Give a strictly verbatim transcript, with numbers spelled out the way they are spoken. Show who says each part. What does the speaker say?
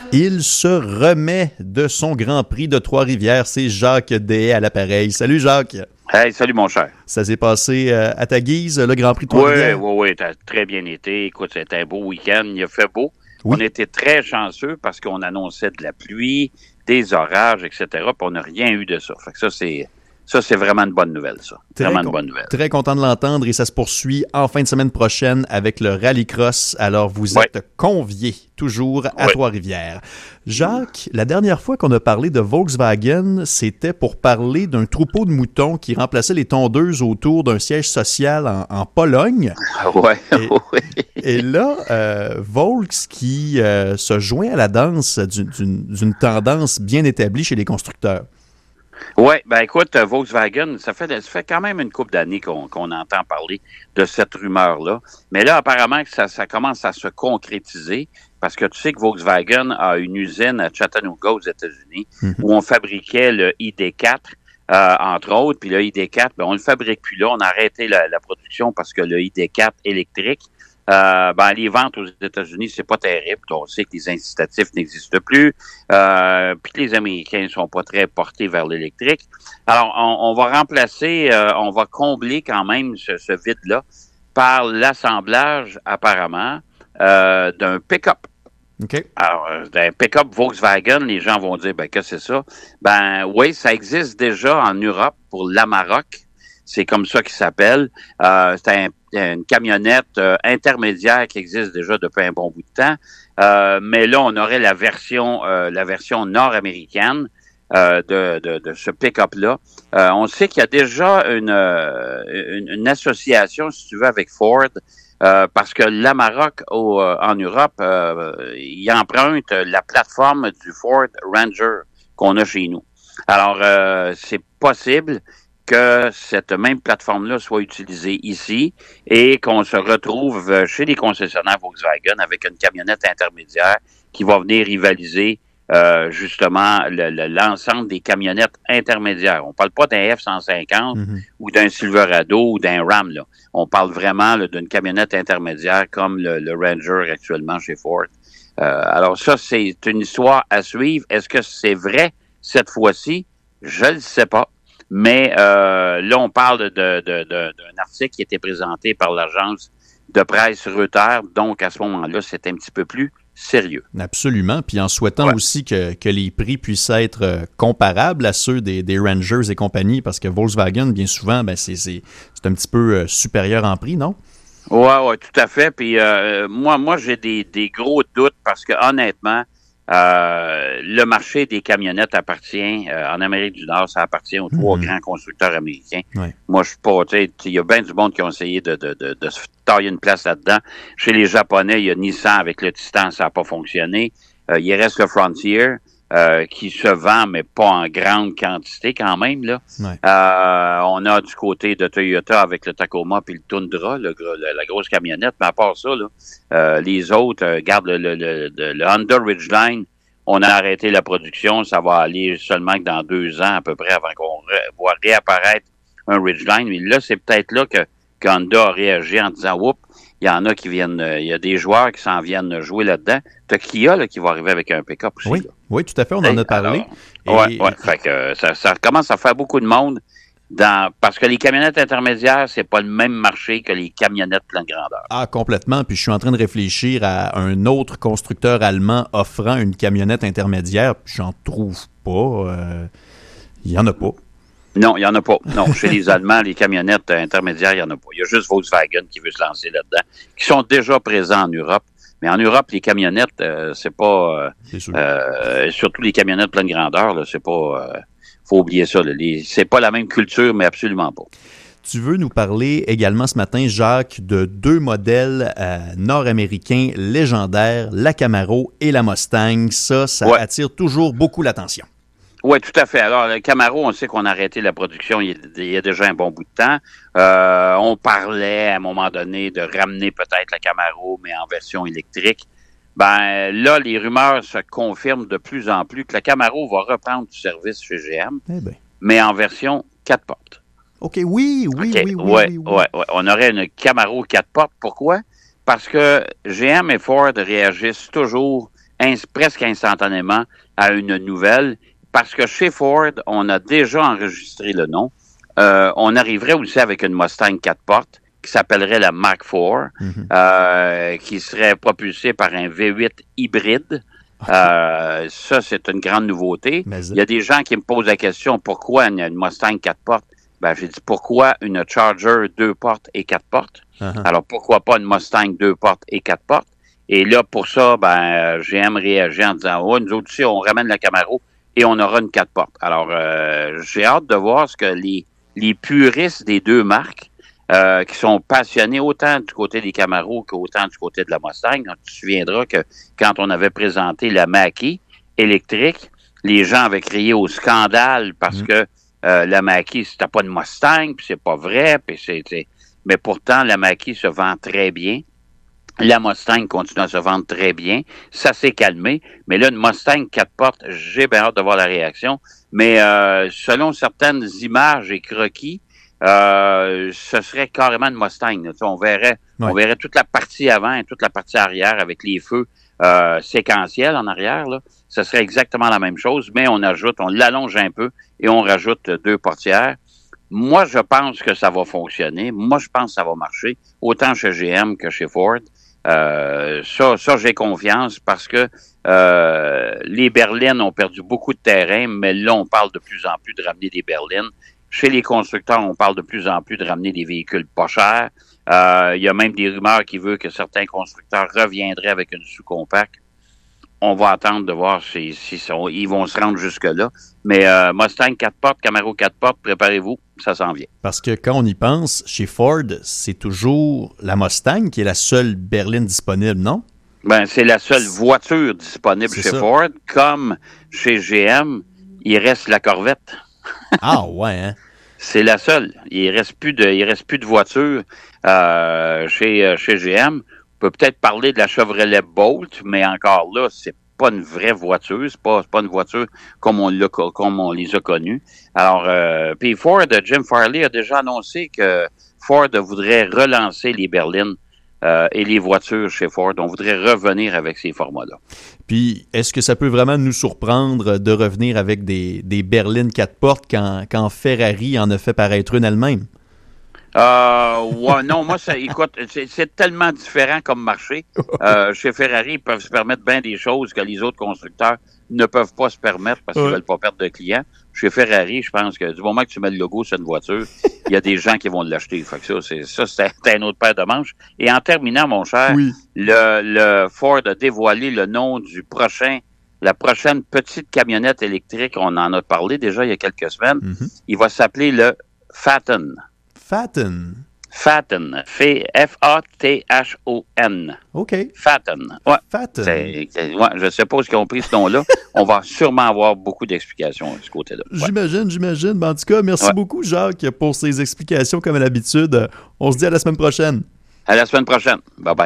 Speaker 1: Il se remet de son Grand Prix de Trois-Rivières. C'est Jacques Deshaies à l'appareil. Salut Jacques.
Speaker 2: Hey, salut mon cher.
Speaker 1: Ça s'est passé euh, à ta guise, le Grand Prix de Trois-Rivières?
Speaker 2: Oui, oui, oui, t'as très bien été. Écoute, c'était un beau week-end. Il a fait beau.
Speaker 1: Oui.
Speaker 2: On était très chanceux parce qu'on annonçait de la pluie, des orages, et cetera. Puis on n'a rien eu de ça. Fait que ça, c'est... Ça, c'est vraiment une bonne nouvelle, ça.
Speaker 1: Très
Speaker 2: vraiment
Speaker 1: con-
Speaker 2: une bonne nouvelle.
Speaker 1: Très content de l'entendre et ça se poursuit en fin de semaine prochaine avec le Rallycross. Alors, vous
Speaker 2: Ouais.
Speaker 1: êtes conviés toujours à
Speaker 2: Ouais.
Speaker 1: Trois-Rivières. Jacques, la dernière fois qu'on a parlé de Volkswagen, c'était pour parler d'un troupeau de moutons qui remplaçait les tondeuses autour d'un siège social en, en Pologne.
Speaker 2: Oui,
Speaker 1: Et-
Speaker 2: oui.
Speaker 1: Et là, euh, Volks qui euh, se joint à la danse d'une, d'une, d'une tendance bien établie chez les constructeurs.
Speaker 2: Oui, ben écoute, euh, Volkswagen, ça fait, ça fait quand même une couple d'années qu'on, qu'on entend parler de cette rumeur-là. Mais là, apparemment, que ça, ça commence à se concrétiser parce que tu sais que Volkswagen a une usine à Chattanooga aux États-Unis
Speaker 1: Mhm.
Speaker 2: où on fabriquait le I D quatre, euh, entre autres. Puis le I D quatre, ben, on le fabrique plus là. On a arrêté la, la production parce que le I D quatre électrique, Euh, ben, les ventes aux États-Unis, c'est pas terrible. On sait que les incitatifs n'existent plus. Euh, puis que les Américains sont pas très portés vers l'électrique. Alors, on, on va remplacer, euh, on va combler quand même ce, ce vide-là par l'assemblage, apparemment, euh, d'un pick-up.
Speaker 1: OK?
Speaker 2: Alors, euh, d'un pick-up Volkswagen, les gens vont dire, ben, que c'est ça? Ben, oui, ça existe déjà en Europe pour l'Amarok. C'est comme ça qu'il s'appelle. Euh, c'est un, une camionnette euh, intermédiaire qui existe déjà depuis un bon bout de temps. Euh, mais là, on aurait la version, euh, la version nord-américaine euh, de, de, de ce pick-up-là. Euh, on sait qu'il y a déjà une, euh, une, une association, si tu veux, avec Ford, euh, parce que l'Amarok au, euh, en Europe, euh, il emprunte la plateforme du Ford Ranger qu'on a chez nous. Alors, euh, c'est possible que cette même plateforme-là soit utilisée ici et qu'on se retrouve chez les concessionnaires Volkswagen avec une camionnette intermédiaire qui va venir rivaliser euh, justement le, le, l'ensemble des camionnettes intermédiaires. On parle pas d'un F cent cinquante
Speaker 1: Mm-hmm.
Speaker 2: ou d'un Silverado ou d'un Ram, là. On parle vraiment là, d'une camionnette intermédiaire comme le, le Ranger actuellement chez Ford. Euh, alors ça, c'est une histoire à suivre. Est-ce que c'est vrai cette fois-ci? Je ne le sais pas. Mais euh, là, on parle de, de, de, de, d'un article qui était présenté par l'agence de presse Reuters. Donc, à ce moment-là, c'est un petit peu plus sérieux.
Speaker 1: Absolument. Puis en souhaitant
Speaker 2: Ouais.
Speaker 1: aussi que, que les prix puissent être euh, comparables à ceux des, des Rangers et compagnie, parce que Volkswagen, bien souvent, ben c'est, c'est, c'est un petit peu euh, supérieur en prix, non?
Speaker 2: Oui, oui, tout à fait. Puis euh, moi, moi, j'ai des, des gros doutes parce que honnêtement, Euh, le marché des camionnettes appartient, euh, en Amérique du Nord, ça appartient aux trois
Speaker 1: Mhm.
Speaker 2: grands constructeurs américains.
Speaker 1: Ouais.
Speaker 2: Moi, je suis pas, tu sais, il y a bien du monde qui ont essayé de, de, de, de se tailler une place là-dedans. Chez les Japonais, il y a Nissan avec le Titan, ça n'a pas fonctionné. Euh, il reste le Frontier, euh, qui se vend, mais pas en grande quantité quand même, là.
Speaker 1: Ouais.
Speaker 2: Euh, on a du côté de Toyota avec le Tacoma puis le Tundra, le, gros- le- la grosse camionnette, mais à part ça, là, euh, les autres, euh, garde le, le, le, le, le Honda Ridgeline, on a arrêté la production, ça va aller seulement que dans deux ans à peu près avant qu'on ré- voit réapparaître un Ridgeline. Mais là, c'est peut-être là que qu'Honda a réagi en disant, oups, il y en a qui viennent, euh, il y a des joueurs qui s'en viennent jouer là-dedans. T'as Kia là, qui va arriver avec un pick-up aussi.
Speaker 1: Oui,
Speaker 2: là.
Speaker 1: oui, tout à fait, on en a parlé.
Speaker 2: Alors,
Speaker 1: Et-
Speaker 2: ouais, ouais. Fait que euh, ça, ça commence à faire beaucoup de monde dans parce que les camionnettes intermédiaires, c'est pas le même marché que les camionnettes pleine grandeur.
Speaker 1: Ah, complètement. Puis je suis en train de réfléchir à un autre constructeur allemand offrant une camionnette intermédiaire. Puis j'en trouve pas. Euh, Il y en a pas.
Speaker 2: Non, il y en a pas. Non, chez les Allemands, les camionnettes euh, intermédiaires, il y en a pas. Il y a juste Volkswagen qui veut se lancer là-dedans, qui sont déjà présents en Europe. Mais en Europe, les camionnettes, euh, c'est pas euh,
Speaker 1: C'est sûr.
Speaker 2: euh, surtout les camionnettes pleine grandeur, là, c'est pas euh, faut oublier ça. Là. Les, c'est pas la même culture, mais absolument pas.
Speaker 1: Tu veux nous parler également ce matin, Jacques, de deux modèles euh, nord-américains légendaires, la Camaro et la Mustang. Ça, ça
Speaker 2: Ouais.
Speaker 1: attire toujours beaucoup l'attention.
Speaker 2: Oui, tout à fait. Alors, le Camaro, on sait qu'on a arrêté la production il y a, il y a déjà un bon bout de temps. Euh, on parlait à un moment donné de ramener peut-être la Camaro, mais en version électrique. Ben là, les rumeurs se confirment de plus en plus que la Camaro va reprendre du service chez G M,
Speaker 1: Eh bien.
Speaker 2: mais en version quatre portes.
Speaker 1: OK, oui, oui,
Speaker 2: OK,
Speaker 1: oui, oui,
Speaker 2: ouais,
Speaker 1: oui, oui.
Speaker 2: ouais, ouais. On aurait une Camaro quatre portes. Pourquoi? Parce que G M et Ford réagissent toujours ins- presque instantanément à une nouvelle, parce que chez Ford, on a déjà enregistré le nom. Euh, on arriverait aussi avec une Mustang quatre portes qui s'appellerait la Mach quatre, mm-hmm. euh, qui serait propulsée par un V huit hybride. Okay. Euh, ça, c'est une grande nouveauté. Mais il y a des gens qui me posent la question, pourquoi une, une Mustang quatre portes? Ben, j'ai dit, pourquoi une Charger deux portes et quatre portes? Uh-huh. Alors, pourquoi pas une Mustang deux portes et quatre portes? Et là, pour ça, ben, G M réagit en disant, oh, nous autres aussi, on ramène la Camaro et on aura une quatre portes. Alors, euh, j'ai hâte de voir ce que les, les puristes des deux marques, euh, qui sont passionnés autant du côté des Camaro qu'autant du côté de la Mustang. Donc, tu te souviendras que quand on avait présenté la Mach-E électrique, les gens avaient crié au scandale parce mmh. que euh, la Mach-E, c'était pas une Mustang, puis c'est pas vrai, puis c'est, c'est... mais pourtant, la Mach-E se vend très bien. La Mustang continue à se vendre très bien. Ça s'est calmé. Mais là, une Mustang quatre portes, j'ai bien hâte de voir la réaction. Mais euh, selon certaines images et croquis, euh, ce serait carrément une Mustang. Tu sais, on verrait, ouais. on verrait toute la partie avant et toute la partie arrière avec les feux euh, séquentiels en arrière. Là. Ce serait exactement la même chose, mais on ajoute, on l'allonge un peu et on rajoute deux portières. Moi, je pense que ça va fonctionner. Moi, je pense que ça va marcher, autant chez G M que chez Ford. Euh, ça, ça, j'ai confiance parce que euh, les berlines ont perdu beaucoup de terrain, mais là, on parle de plus en plus de ramener des berlines. Chez les constructeurs, on parle de plus en plus de ramener des véhicules pas chers. Euh, il y a même des rumeurs qui veulent que certains constructeurs reviendraient avec une sous-compact. On va attendre de voir si, si sont, ils vont se rendre jusque-là. Mais euh, Mustang quatre portes, Camaro quatre portes, préparez-vous, ça s'en vient.
Speaker 1: Parce que quand on y pense, chez Ford, c'est toujours la Mustang qui est la seule berline disponible, non?
Speaker 2: Ben, c'est la seule voiture disponible c'est chez ça. Ford. Comme chez G M, il reste la Corvette.
Speaker 1: Ah ouais, hein?
Speaker 2: C'est la seule. Il reste plus de, il reste plus de voitures euh, chez, chez G M. On peut peut-être parler de la Chevrolet Bolt, mais encore là, c'est pas une vraie voiture. C'est pas, c'est pas une voiture comme on l'a, comme on les a connues. Alors, euh, puis Ford, Jim Farley a déjà annoncé que Ford voudrait relancer les berlines euh, et les voitures chez Ford. On voudrait revenir avec ces formats-là.
Speaker 1: Puis, est-ce que ça peut vraiment nous surprendre de revenir avec des, des berlines quatre portes quand, quand Ferrari en a fait paraître une elle-même?
Speaker 2: Euh, ouais, non, moi, ça, écoute, c'est, c'est tellement différent comme marché. Euh, chez Ferrari, ils peuvent se permettre bien des choses que les autres constructeurs ne peuvent pas se permettre parce qu'ils ne ouais. veulent pas perdre de clients. Chez Ferrari, je pense que du moment que tu mets le logo sur une voiture, il y a des gens qui vont l'acheter. Fait que ça, c'est, ça, c'est un autre paire de manches. Et en terminant, mon cher, oui. le, le Ford a dévoilé le nom du prochain, la prochaine petite camionnette électrique. On en a parlé déjà il y a quelques semaines. Mm-hmm. Il va s'appeler le Phaeton.
Speaker 1: Phaeton.
Speaker 2: Phaeton. F A T H O N.
Speaker 1: OK.
Speaker 2: Phaeton. Ouais.
Speaker 1: Phaeton.
Speaker 2: C'est, c'est, ouais, je ne sais pas où ils ont pris ce nom-là. On va sûrement avoir beaucoup d'explications de ce côté-là. Ouais.
Speaker 1: J'imagine, j'imagine. Mais en tout cas, merci ouais. beaucoup, Jacques, pour ces explications comme à l'habitude. On se dit à la semaine prochaine.
Speaker 2: À la semaine prochaine. Bye-bye.